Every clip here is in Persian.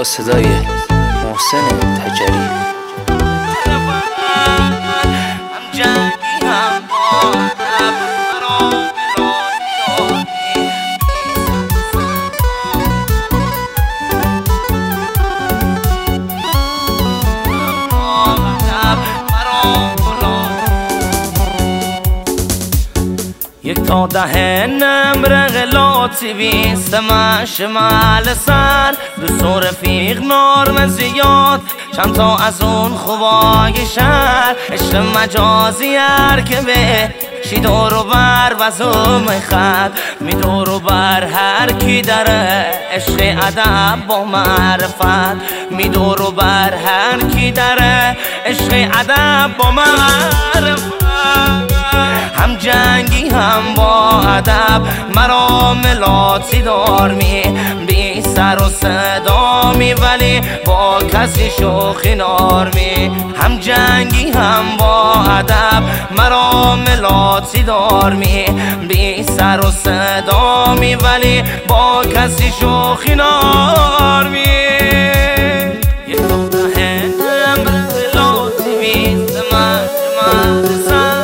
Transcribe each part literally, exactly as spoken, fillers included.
با صدای محسن تجری. یک تا ده نمرق لاتی بیست مش مال سر دو رفیق نار زیاد چند تا از اون خوبای شهر عشق مجازی هر که به شی دور و بر وزوم خد می دور و بر هر کی داره عشق ادب با معرفت می دور و بر هر کی داره عشق ادب با معرفت هم جنگی هم با ادب مرا ملاتی دار می بی سر و صدا می ولی با کسی شوخی نار می هم جنگی هم با ادب مرا ملاتی دار می بی سر و صدا می ولی با کسی شوخی نار می یک دوده هم ملاتی بیست مجمع سر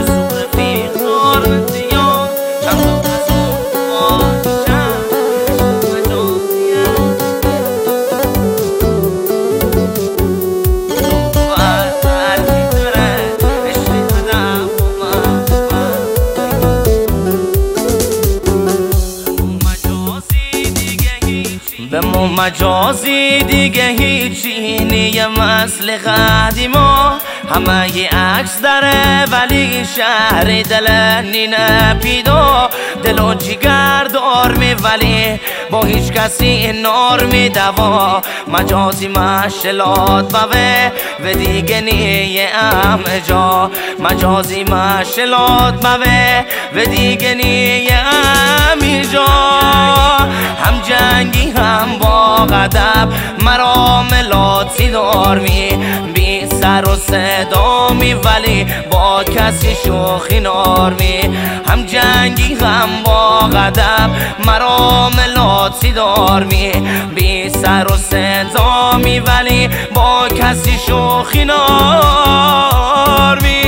به مو مجازی دیگه هیچی نیه مثل قدیما همه ی عکس داره ولی شهر دل نینه پیدا دل و جگر دار می ولی با هیچ کسی نار می دوا مجازی مشلات بوه و دیگه نیه ام جا مجازی مشلات بوه و دیگه نیه ام جا هم جنگی هم با ادب مرا ملاتی دار می بی سر و صدا می ولی با کسی شوخی نار می هم جنگی هم با ادب مرا ملاتی دار می بی سر و صدا می ولی با کسی شوخی نار می